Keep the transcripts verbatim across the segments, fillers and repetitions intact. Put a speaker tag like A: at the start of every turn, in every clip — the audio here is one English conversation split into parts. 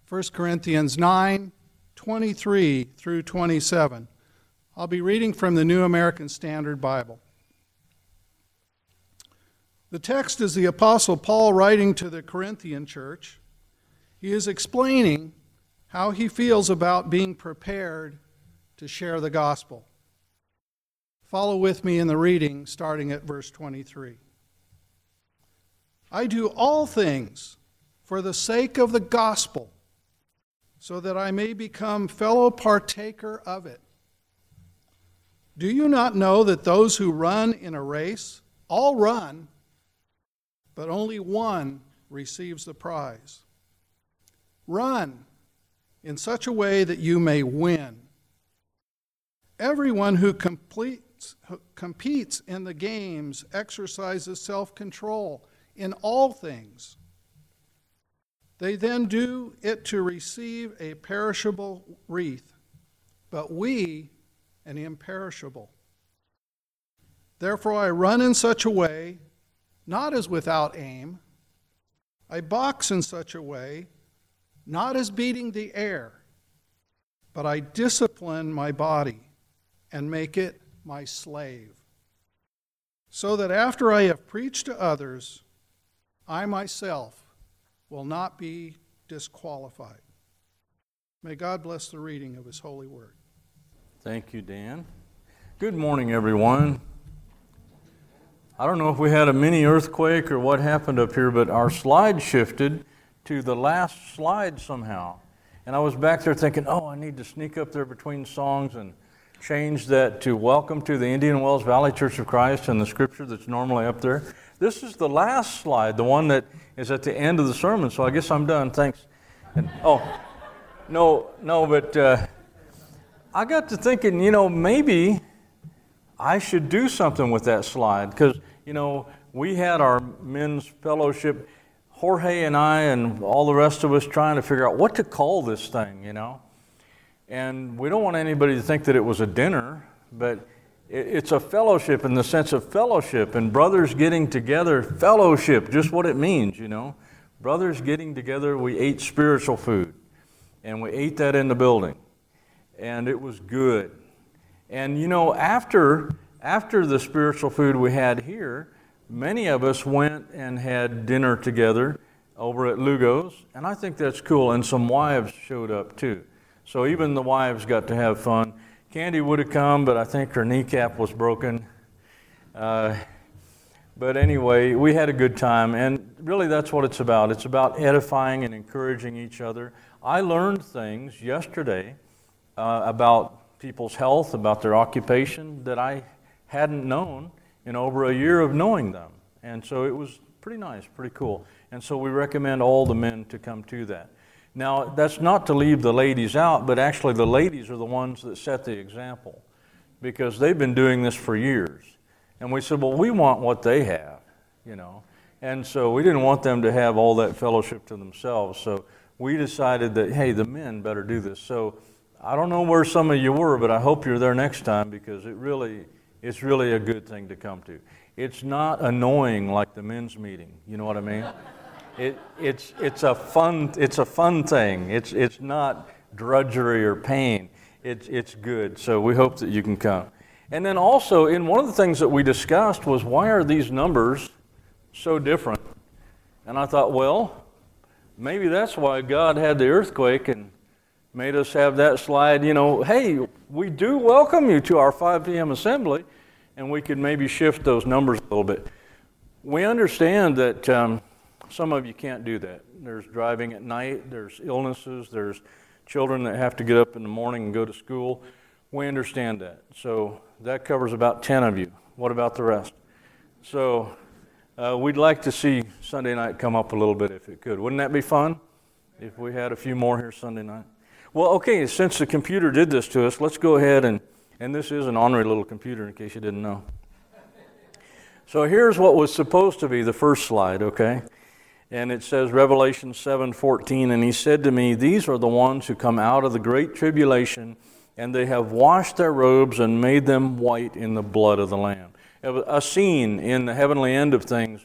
A: First Corinthians nine, twenty-three through twenty-seven. I'll be reading from the New American Standard Bible. The text is the Apostle Paul writing to the Corinthian church. He is explaining how he feels about being prepared to share the gospel. Follow with me in the reading, starting at verse twenty-three. I do all things for the sake of the gospel, so that I may become fellow partaker of it. Do you not know that those who run in a race all run, but only one receives the prize? Run in such a way that you may win. Everyone who completes, who competes in the games exercises self-control in all things. They then do it to receive a perishable wreath, but we an imperishable. Therefore I run in such a way, not as without aim. I box in such a way, not as beating the air, but I discipline my body and make it my slave, so that after I have preached to others, I myself will not be disqualified. May God bless the reading of His holy word.
B: Thank you, Dan. Good morning, everyone. I don't know if we had a mini earthquake or what happened up here, but our slide shifted to the last slide somehow. And I was back there thinking, oh, I need to sneak up there between songs and change that to Welcome to the Indian Wells Valley Church of Christ and the scripture that's normally up there. This is the last slide, the one that is at the end of the sermon, so I guess I'm done. Thanks. And, oh, no, no, but uh, I got to thinking, you know, maybe I should do something with that slide, because, you know, we had our men's fellowship, Jorge and I and all the rest of us trying to figure out what to call this thing, you know. And we don't want anybody to think that it was a dinner, but it's a fellowship in the sense of fellowship and brothers getting together. Fellowship, just what it means, you know. Brothers getting together, we ate spiritual food, and we ate that in the building, and it was good. And, you know, after, after the spiritual food we had here, many of us went and had dinner together over at Lugo's, and I think that's cool, and some wives showed up too. So even the wives got to have fun. Candy would have come, but I think her kneecap was broken. Uh, but anyway, we had a good time, and really that's what it's about. It's about edifying and encouraging each other. I learned things yesterday uh, about people's health, about their occupation, that I hadn't known in over a year of knowing them. And so it was pretty nice, pretty cool. And so we recommend all the men to come to that. Now, that's not to leave the ladies out, but actually the ladies are the ones that set the example, because they've been doing this for years. And we said, well, we want what they have, you know. And so we didn't want them to have all that fellowship to themselves. So we decided that, hey, the men better do this. So I don't know where some of you were, but I hope you're there next time, because it really, it's really a good thing to come to. It's not annoying like the men's meeting, you know what I mean? It, it's it's a fun it's a fun thing. It's it's not drudgery or pain. It's it's good. So we hope that you can come. And then also, in one of the things that we discussed was, why are these numbers so different? And I thought, well, maybe that's why God had the earthquake and made us have that slide. You know, hey, we do welcome you to our five p.m. assembly, and we could maybe shift those numbers a little bit. We understand that. Um, Some of you can't do that. There's driving at night, there's illnesses, there's children that have to get up in the morning and go to school. We understand that. So that covers about ten of you. What about the rest? So uh, we'd like to see Sunday night come up a little bit if it could. Wouldn't that be fun if we had a few more here Sunday night? Well, okay, since the computer did this to us, let's go ahead and, and this is an ornery little computer in case you didn't know. So here's what was supposed to be the first slide, okay? And it says Revelation seven fourteen, and he said to me, these are the ones who come out of the great tribulation, and they have washed their robes and made them white in the blood of the Lamb. A scene in the heavenly end of things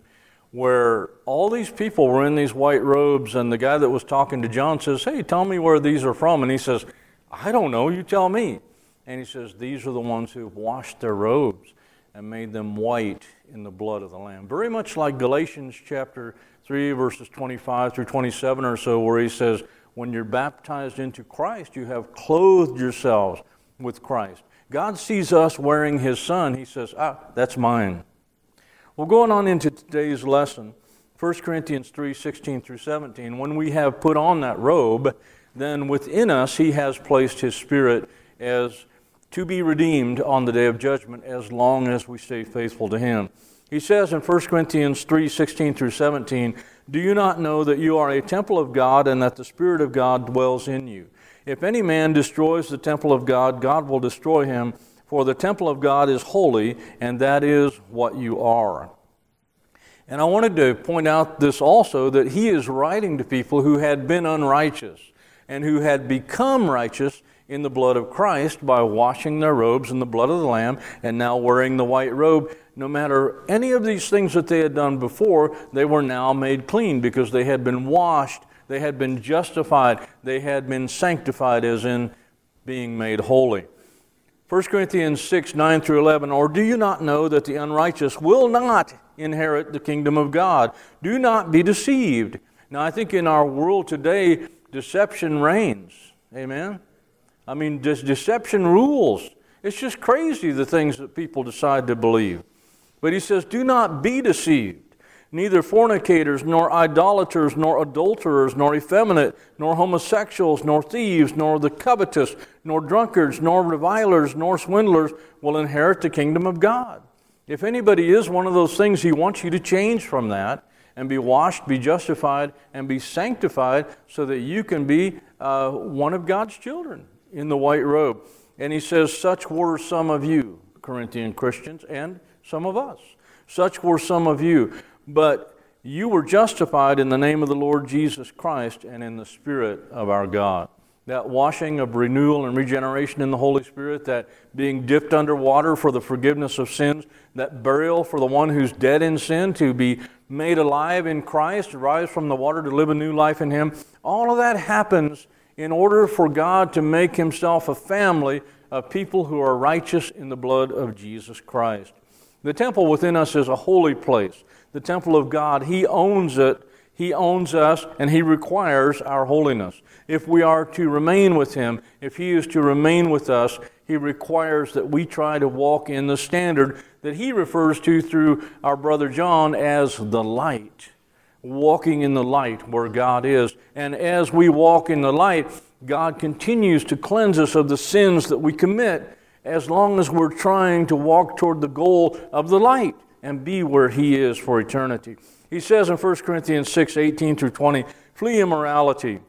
B: where all these people were in these white robes, and the guy that was talking to John says, hey, tell me where these are from. And he says, I don't know, you tell me. And he says, these are the ones who have washed their robes and made them white in the blood of the Lamb. Very much like Galatians chapter three, verses twenty-five through twenty-seven or so, where he says, when you're baptized into Christ, you have clothed yourselves with Christ. God sees us wearing his Son. He says, ah, that's mine. Well, going on into today's lesson, First Corinthians three, sixteen through seventeen, when we have put on that robe, then within us he has placed his Spirit as to be redeemed on the day of judgment as long as we stay faithful to him. He says in First Corinthians three, sixteen through seventeen, do you not know that you are a temple of God and that the Spirit of God dwells in you? If any man destroys the temple of God, God will destroy him, for the temple of God is holy, and that is what you are. And I wanted to point out this also, that he is writing to people who had been unrighteous and who had become righteous in the blood of Christ by washing their robes in the blood of the Lamb and now wearing the white robe. No matter any of these things that they had done before, they were now made clean because they had been washed, they had been justified, they had been sanctified, as in being made holy. First Corinthians six, nine through eleven, or do you not know that the unrighteous will not inherit the kingdom of God? Do not be deceived. Now, I think in our world today, deception reigns. Amen? I mean, just deception rules. It's just crazy the things that people decide to believe. But he says, do not be deceived. Neither fornicators, nor idolaters, nor adulterers, nor effeminate, nor homosexuals, nor thieves, nor the covetous, nor drunkards, nor revilers, nor swindlers will inherit the kingdom of God. If anybody is one of those things, he wants you to change from that and be washed, be justified, and be sanctified so that you can be uh, one of God's children in the white robe. And he says, such were some of you, Corinthian Christians, and some of us. Such were some of you. But you were justified in the name of the Lord Jesus Christ and in the Spirit of our God. That washing of renewal and regeneration in the Holy Spirit, that being dipped under water for the forgiveness of sins, that burial for the one who's dead in sin to be made alive in Christ, rise from the water to live a new life in him, all of that happens in order for God to make himself a family of people who are righteous in the blood of Jesus Christ. The temple within us is a holy place. The temple of God, he owns it, he owns us, and he requires our holiness. If we are to remain with him, if he is to remain with us, he requires that we try to walk in the standard that he refers to through our brother John as the light. Walking in the light where God is. And as we walk in the light, God continues to cleanse us of the sins that we commit as long as we're trying to walk toward the goal of the light and be where he is for eternity. He says in First Corinthians six, eighteen through twenty, flee immorality.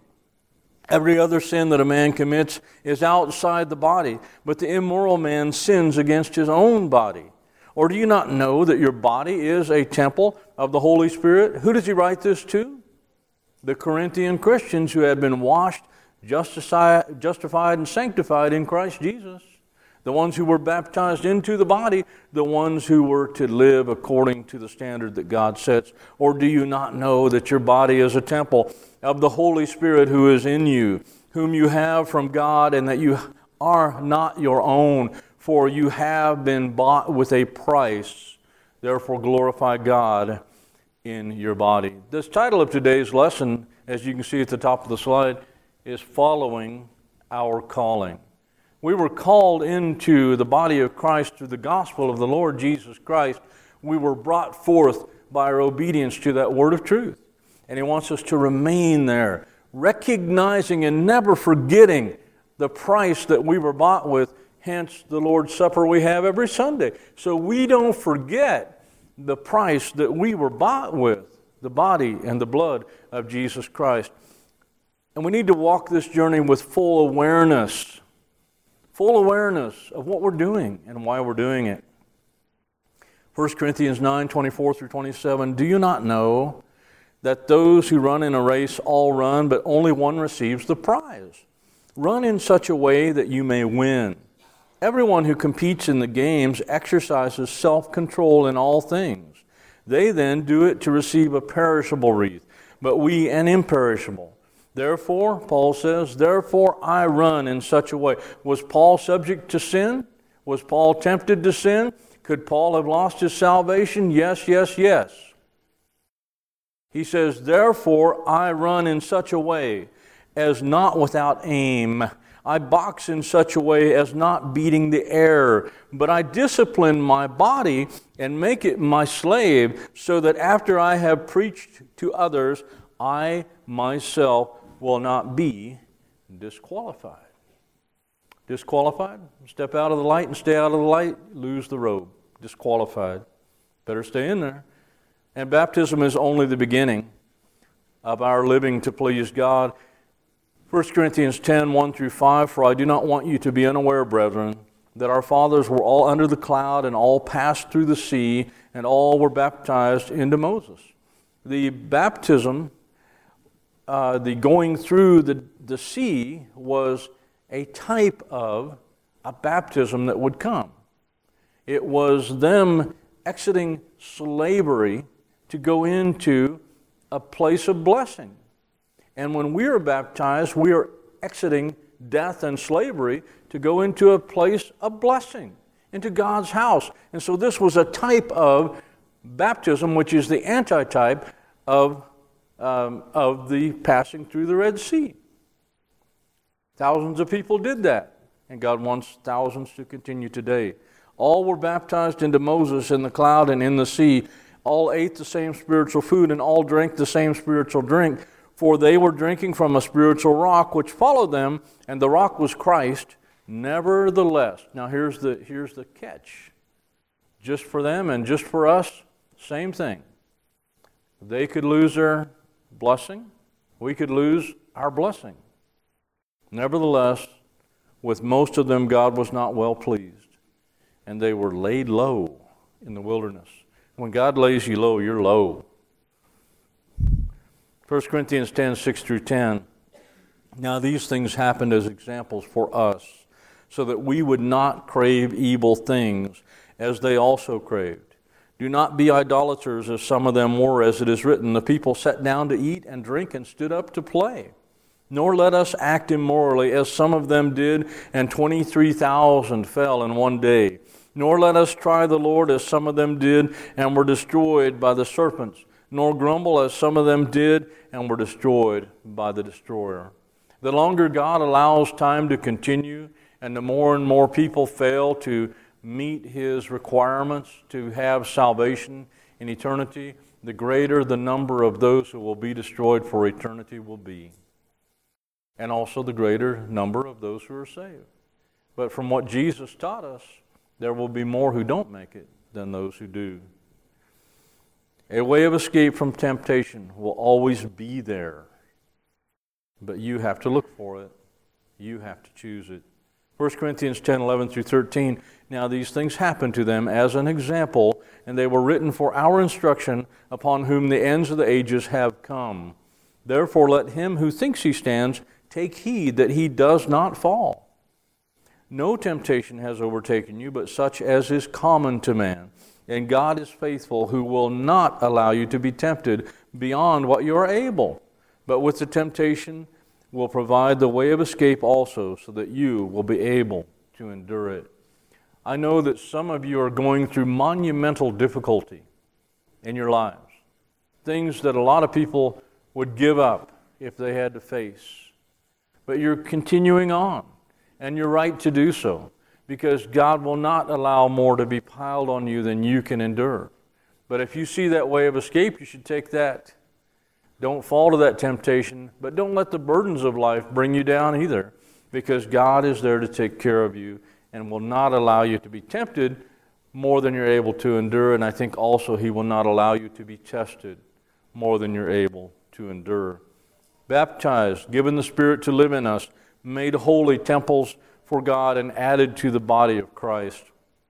B: Every other sin that a man commits is outside the body, but the immoral man sins against his own body. Or do you not know that your body is a temple of the Holy Spirit? Who does he write this to? The Corinthian Christians who had been washed, justified, justified and sanctified in Christ Jesus. The ones who were baptized into the body, the ones who were to live according to the standard that God sets. Or do you not know that your body is a temple of the Holy Spirit who is in you, whom you have from God, and that you are not your own, for you have been bought with a price. Therefore glorify God in your body. This title of today's lesson, as you can see at the top of the slide, is Following Our Calling. We were called into the body of Christ through the gospel of the Lord Jesus Christ. We were brought forth by our obedience to that word of truth. And he wants us to remain there, recognizing and never forgetting the price that we were bought with, hence the Lord's Supper we have every Sunday. So we don't forget the price that we were bought with, the body and the blood of Jesus Christ. And we need to walk this journey with full awareness, full awareness of what we're doing and why we're doing it. First Corinthians nine, twenty-four through twenty-seven, do you not know that those who run in a race all run, but only one receives the prize? Run in such a way that you may win. Everyone who competes in the games exercises self-control in all things. They then do it to receive a perishable wreath, but we an imperishable. Therefore, Paul says, therefore I run in such a way. Was Paul subject to sin? Was Paul tempted to sin? Could Paul have lost his salvation? Yes, yes, yes. He says, therefore I run in such a way as not without aim. I box in such a way as not beating the air, but I discipline my body and make it my slave, so that after I have preached to others, I myself will not be disqualified. Disqualified? Step out of the light and stay out of the light, lose the robe. Disqualified. Better stay in there. And baptism is only the beginning of our living to please God. First Corinthians ten, one through five, for I do not want you to be unaware, brethren, that our fathers were all under the cloud and all passed through the sea, and all were baptized into Moses. The baptism, uh, the going through the, the sea, was a type of a baptism that would come. It was them exiting slavery to go into a place of blessing. And when we are baptized, we are exiting death and slavery to go into a place of blessing, into God's house. And so this was a type of baptism, which is the antitype of, um, of the passing through the Red Sea. Thousands of people did that, and God wants thousands to continue today. All were baptized into Moses in the cloud and in the sea. All ate the same spiritual food, and all drank the same spiritual drink. For they were drinking from a spiritual rock which followed them, and the rock was Christ. Nevertheless, now here's the, here's the catch. Just for them and just for us, same thing. They could lose their blessing. We could lose our blessing. Nevertheless, with most of them God was not well pleased, and they were laid low in the wilderness. When God lays you low, you're low. First Corinthians ten, six through ten. Now these things happened as examples for us, so that we would not crave evil things, as they also craved. Do not be idolaters, as some of them were, as it is written, the people sat down to eat and drink and stood up to play. Nor let us act immorally, as some of them did, and twenty-three thousand fell in one day. Nor let us try the Lord, as some of them did, and were destroyed by the serpents. Nor grumble, as some of them did, and were destroyed by the destroyer. The longer God allows time to continue, and the more and more people fail to meet His requirements to have salvation in eternity, the greater the number of those who will be destroyed for eternity will be. And also the greater number of those who are saved. But from what Jesus taught us, there will be more who don't make it than those who do. A way of escape from temptation will always be there. But you have to look for it. You have to choose it. First Corinthians ten, eleven through thirteen. Now these things happened to them as an example, and they were written for our instruction, upon whom the ends of the ages have come. Therefore let him who thinks he stands take heed that he does not fall. No temptation has overtaken you, but such as is common to man. And God is faithful, who will not allow you to be tempted beyond what you are able, but with the temptation will provide the way of escape also, so that you will be able to endure it. I know that some of you are going through monumental difficulty in your lives, things that a lot of people would give up if they had to face. But you're continuing on, and you're right to do so, because God will not allow more to be piled on you than you can endure. But if you see that way of escape, you should take that. Don't fall to that temptation, but don't let the burdens of life bring you down either, because God is there to take care of you and will not allow you to be tempted more than you're able to endure. And I think also He will not allow you to be tested more than you're able to endure. Baptized, given the Spirit to live in us, made holy temples for God, and added to the body of Christ.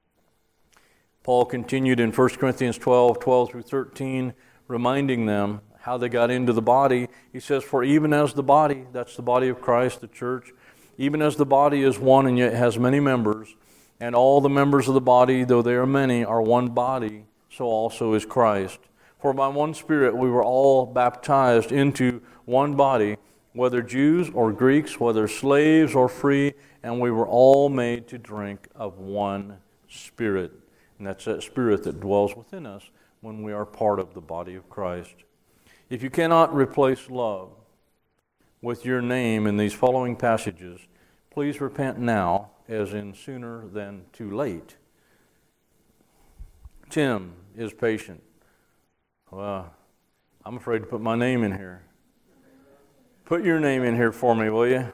B: Paul continued in First Corinthians twelve, twelve through thirteen, reminding them how they got into the body. He says, for even as the body, that's the body of Christ, the church, even as the body is one and yet has many members, and all the members of the body, though they are many, are one body, so also is Christ. For by one Spirit we were all baptized into one body, whether Jews or Greeks, whether slaves or free, and we were all made to drink of one Spirit. And that's that Spirit that dwells within us when we are part of the body of Christ. If you cannot replace love with your name in these following passages, please repent now, as in sooner than too late. Tim is patient. Well, I'm afraid to put my name in here. Put your name in here for me, will you?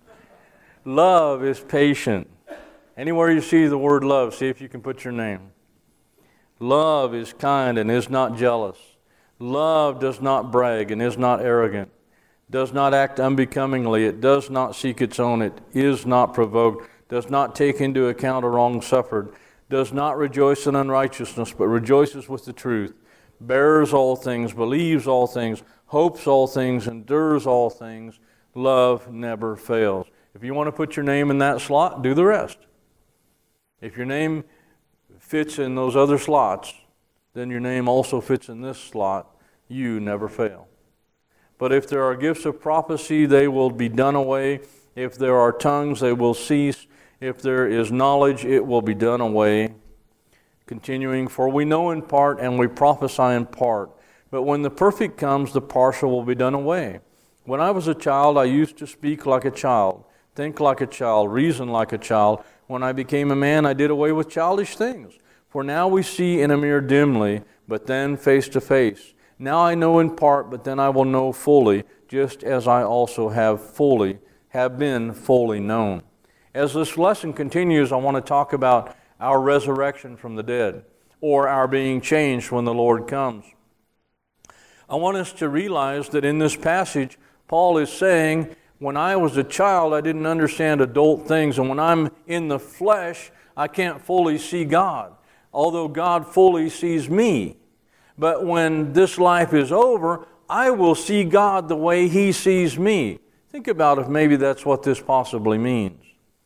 B: Love is patient. Anywhere you see the word love, see if you can put your name. Love is kind and is not jealous. Love does not brag and is not arrogant, does not act unbecomingly, it does not seek its own, it is not provoked, does not take into account a wrong suffered, does not rejoice in unrighteousness, but rejoices with the truth, bears all things, believes all things, hopes all things, endures all things. Love never fails. If you want to put your name in that slot, do the rest. If your name fits in those other slots, then your name also fits in this slot. You never fail. But if there are gifts of prophecy, they will be done away. If there are tongues, they will cease. If there is knowledge, it will be done away. Continuing, for we know in part and we prophesy in part. But when the perfect comes, the partial will be done away. When I was a child, I used to speak like a child, think like a child, reason like a child. When I became a man, I did away with childish things. For now we see in a mirror dimly, but then face to face. Now I know in part, but then I will know fully, just as I also have fully, have been fully known. As this lesson continues, I want to talk about our resurrection from the dead, or our being changed when the Lord comes. I want us to realize that in this passage, Paul is saying, when I was a child, I didn't understand adult things, and when I'm in the flesh, I can't fully see God, although God fully sees me. But when this life is over, I will see God the way He sees me. Think about if maybe that's what this possibly means.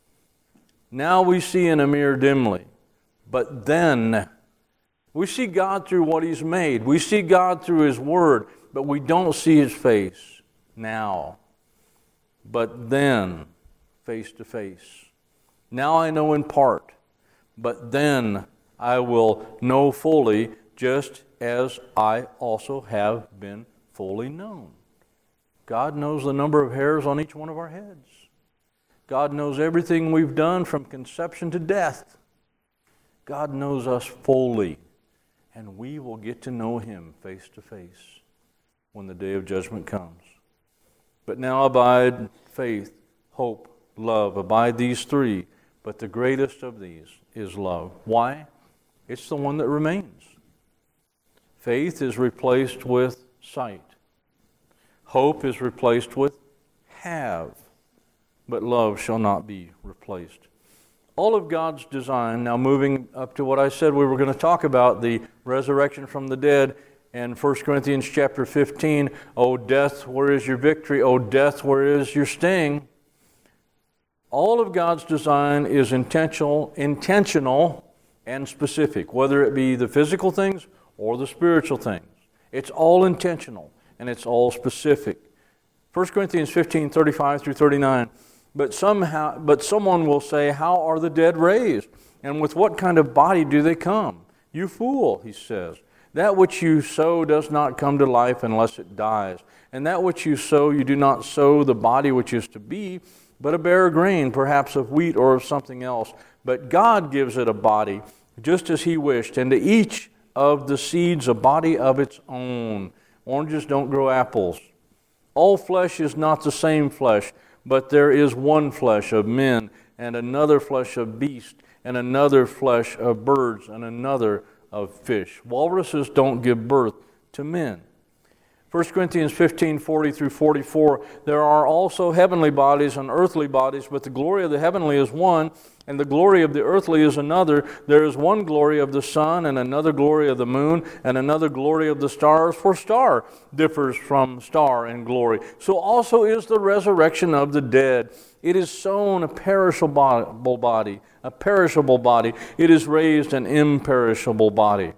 B: Now we see in a mirror dimly, but then we see God through what He's made. We see God through His Word, but we don't see His face now. But then, face to face. Now I know in part, but then I will know fully, just as I also have been fully known. God knows the number of hairs on each one of our heads. God knows everything we've done from conception to death. God knows us fully, and we will get to know Him face to face when the day of judgment comes. But now abide faith, hope, love. Abide these three, but the greatest of these is love. Why? It's the one that remains. Faith is replaced with sight. Hope is replaced with have. But love shall not be replaced. All of God's design, now moving up to what I said we were going to talk about, the resurrection from the dead, and First Corinthians chapter fifteen, O death, where is your victory? O death, where is your sting? All of God's design is intentional, intentional and specific, whether it be the physical things or the spiritual things. It's all intentional and it's all specific. First Corinthians fifteen, thirty-five through thirty-nine. But somehow, but someone will say, how are the dead raised? And with what kind of body do they come? You fool, he says. That which you sow does not come to life unless it dies. And that which you sow, you do not sow the body which is to be, but a bare grain, perhaps of wheat or of something else. But God gives it a body, just as He wished, and to each of the seeds a body of its own. Oranges don't grow apples. All flesh is not the same flesh, but there is one flesh of men, and another flesh of beasts, and another flesh of birds, and another of fish. Walruses don't give birth to men. First Corinthians fifteen, forty through forty-four, there are also heavenly bodies and earthly bodies, but the glory of the heavenly is one, and the glory of the earthly is another. There is one glory of the sun, and another glory of the moon, and another glory of the stars, for star differs from star in glory. So also is the resurrection of the dead. It is sown a perishable body, a perishable body. It is raised an imperishable body.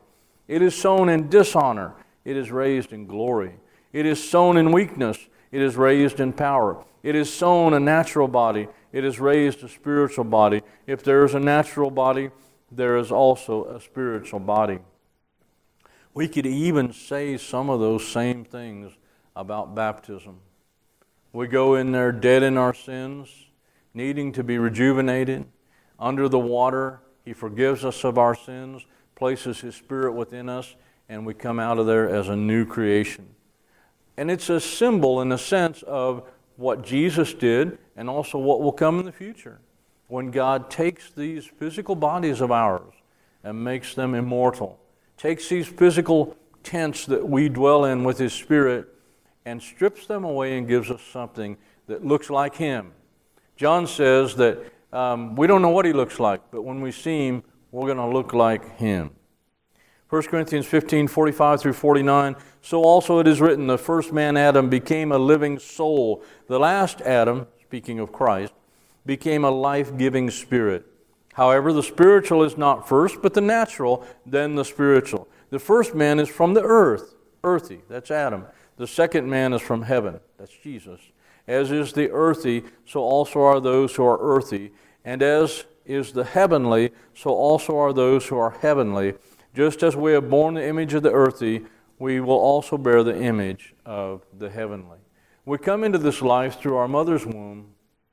B: It is sown in dishonor. It is raised in glory. It is sown in weakness. It is raised in power. It is sown a natural body. It is raised a spiritual body. If there is a natural body, there is also a spiritual body. We could even say some of those same things about baptism. We go in there dead in our sins, needing to be rejuvenated. Under the water, He forgives us of our sins, places His Spirit within us, and we come out of there as a new creation. And it's a symbol in the sense of what Jesus did and also what will come in the future. When God takes these physical bodies of ours and makes them immortal, takes these physical tents that we dwell in with His Spirit and strips them away and gives us something that looks like Him. John says that um, we don't know what He looks like, but when we see Him, we're going to look like Him. First Corinthians fifteen, forty-five through forty-nine, so also it is written, the first man Adam became a living soul. The last Adam, speaking of Christ, became a life-giving spirit. However, the spiritual is not first, but the natural, then the spiritual. The first man is from the earth, earthy, that's Adam. The second man is from heaven, that's Jesus. As is the earthy, so also are those who are earthy. And as is the heavenly, so also are those who are heavenly. Just as we have borne the image of the earthy, we will also bear the image of the heavenly. We come into this life through our mother's womb,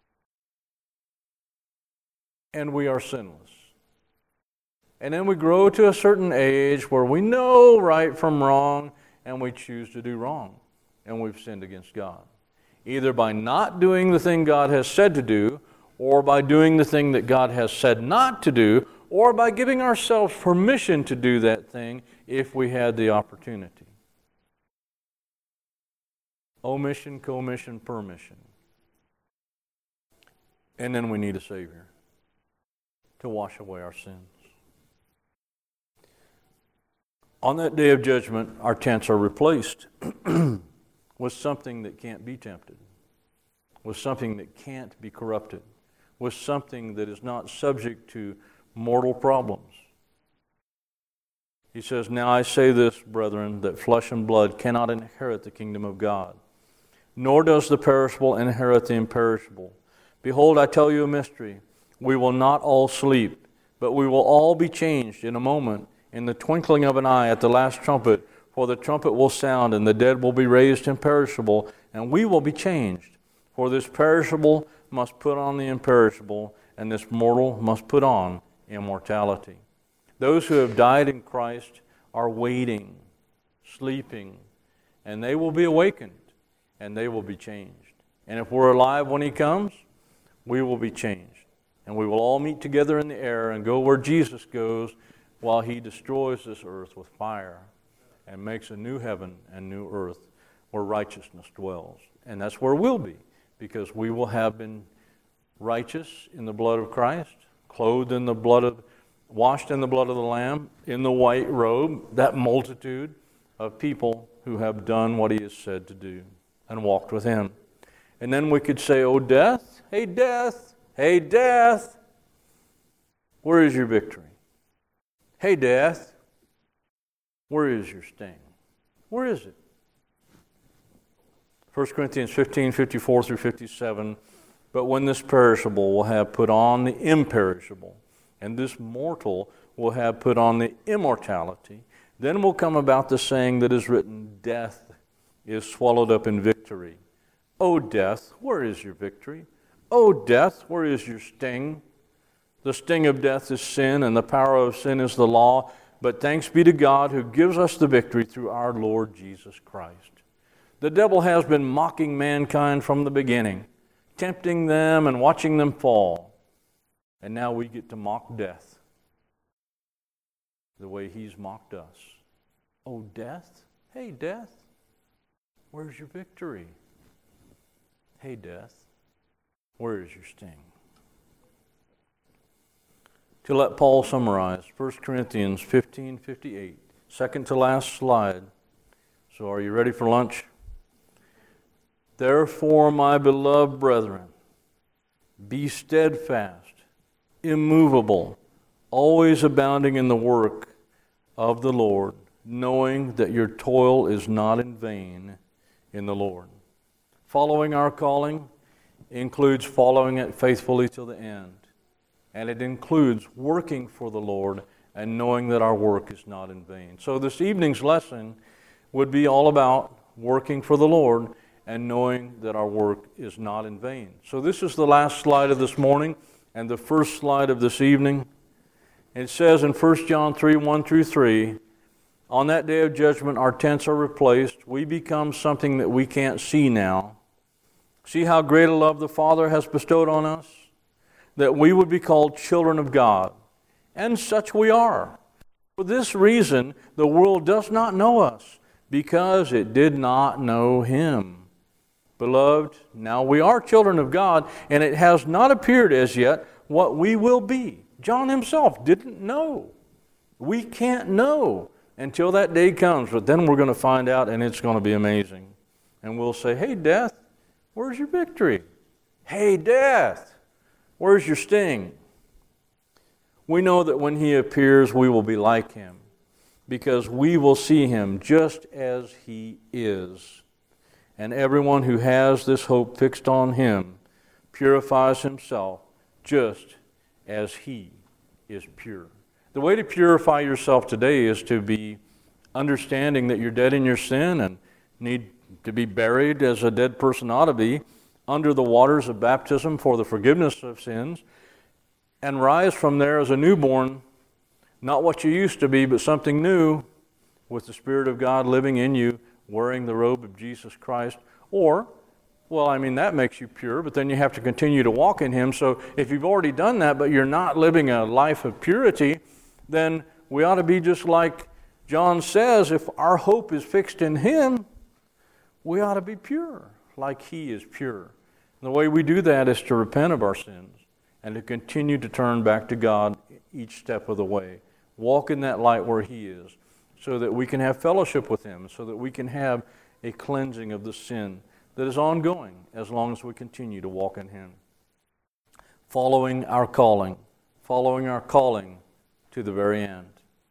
B: and we are sinless. And then we grow to a certain age where we know right from wrong, and we choose to do wrong, and we've sinned against God. Either by not doing the thing God has said to do, or by doing the thing that God has said not to do, or by giving ourselves permission to do that thing if we had the opportunity. Omission, commission, permission. And then we need a Savior to wash away our sins. On that day of judgment, our tents are replaced with something that can't be tempted, with something that can't be corrupted, with something that is not subject to mortal problems. He says, now I say this, brethren, that flesh and blood cannot inherit the kingdom of God, nor does the perishable inherit the imperishable. Behold, I tell you a mystery. We will not all sleep, but we will all be changed in a moment, in the twinkling of an eye, at the last trumpet. For the trumpet will sound, and the dead will be raised imperishable, and we will be changed. For this perishable must put on the imperishable, and this mortal must put on immortality. Those who have died in Christ are waiting, sleeping, and they will be awakened, and they will be changed. And if we're alive when He comes, we will be changed. And we will all meet together in the air and go where Jesus goes while He destroys this earth with fire and makes a new heaven and new earth where righteousness dwells. And that's where we'll be, because we will have been righteous in the blood of Christ, clothed in the blood of, washed in the blood of the Lamb, in the white robe, that multitude of people who have done what He has said to do and walked with Him. And then we could say, oh, death, hey, death, hey, death, where is your victory? Hey, death, where is your sting? Where is it? First Corinthians fifteen, fifty-four through fifty-seven, but when this perishable will have put on the imperishable, and this mortal will have put on the immortality, then will come about the saying that is written, death is swallowed up in victory. O death, where is your victory? O death, where is your sting? The sting of death is sin, and the power of sin is the law. But thanks be to God who gives us the victory through our Lord Jesus Christ. The devil has been mocking mankind from the beginning, tempting them and watching them fall. And now we get to mock death the way he's mocked us. Oh, death? Hey, death, where's your victory? Hey, death, where is your sting? To let Paul summarize, First Corinthians fifteen fifty-eight, second to last slide. So are you ready for lunch? Therefore, my beloved brethren, be steadfast, immovable, always abounding in the work of the Lord, knowing that your toil is not in vain in the Lord. Following our calling includes following it faithfully till the end. And it includes working for the Lord and knowing that our work is not in vain. So this evening's lesson would be all about working for the Lord and knowing that our work is not in vain. So this is the last slide of this morning and the first slide of this evening. It says in First John three, one through three, on that day of judgment our tents are replaced. We become something that we can't see now. See how great a love the Father has bestowed on us, that we would be called children of God. And such we are. For this reason the world does not know us, because it did not know Him. Beloved, now we are children of God, and it has not appeared as yet what we will be. John himself didn't know. We can't know until that day comes, but then we're going to find out, and it's going to be amazing. And we'll say, hey, death, where's your victory? Hey, death, where's your sting? We know that when He appears, we will be like Him, because we will see Him just as He is. And everyone who has this hope fixed on Him purifies himself just as He is pure. The way to purify yourself today is to be understanding that you're dead in your sin and need to be buried as a dead person ought to be under the waters of baptism for the forgiveness of sins, and rise from there as a newborn, not what you used to be, but something new, with the Spirit of God living in you, wearing the robe of Jesus Christ. Or, well, I mean, that makes you pure, but then you have to continue to walk in Him. So if you've already done that, but you're not living a life of purity, then we ought to be just like John says, if our hope is fixed in Him, we ought to be pure, like He is pure. And the way we do that is to repent of our sins and to continue to turn back to God each step of the way. Walk in that light where He is, so that we can have fellowship with Him, so that we can have a cleansing of the sin that is ongoing as long as we continue to walk in Him. Following our calling, following our calling to the very end.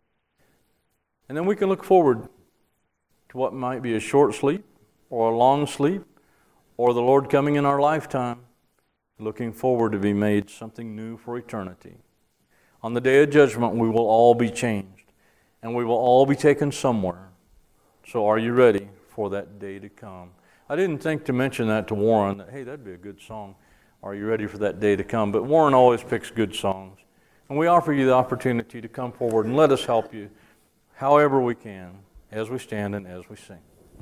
B: And then we can look forward to what might be a short sleep or a long sleep, or the Lord coming in our lifetime, looking forward to be made something new for eternity. On the day of judgment, we will all be changed, and we will all be taken somewhere. So are you ready for that day to come? I didn't think to mention that to Warren, that, hey, that'd be a good song. Are you ready for that day to come? But Warren always picks good songs. And we offer you the opportunity to come forward and let us help you however we can as we stand and as we sing.